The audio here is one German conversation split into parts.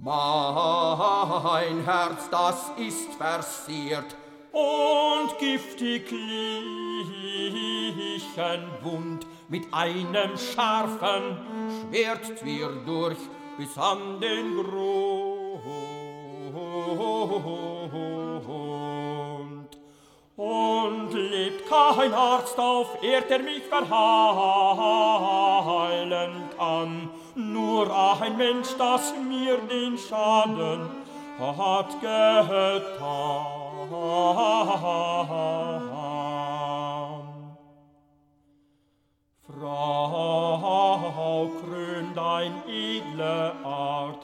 Mein Herz, das ist versiert und giftig lichen wund, mit einem scharfen Schwert zwirrt durch bis an den Grund. Und lebt kein Arzt auf Erd, der mich verheilen kann, nur ein Mensch, das mir den Schaden hat getan. Frau, krön dein edle Art,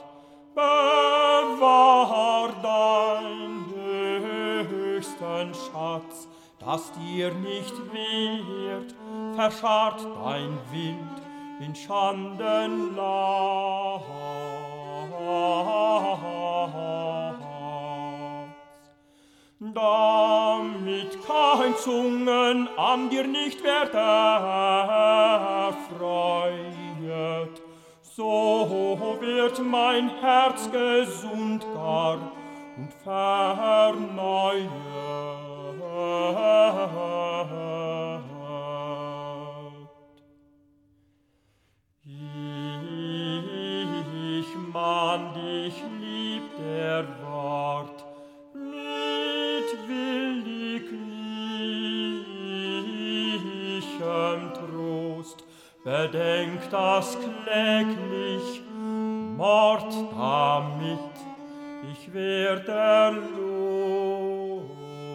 bewahr dein höchsten Schatz, dass dir nicht wehrt, verscharrt dein Wind in Schandenlatz. Damit kein Zungen an dir nicht wird erfreut, so wird mein Herz gesund gar und verneuert. Ich mahn dich lieb der Wort, mit williglichem Trost, bedenk das kläglich Mord damit, ich werde lost.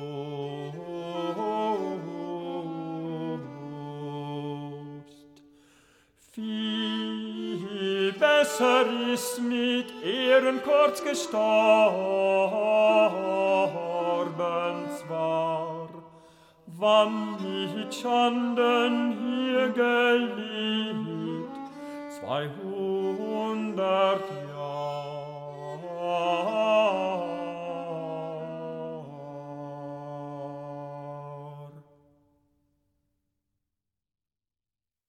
Viel besser ist mit Ehren kurz gestorben zwar, wann mit Schanden hier gelebt, 200 Jahre.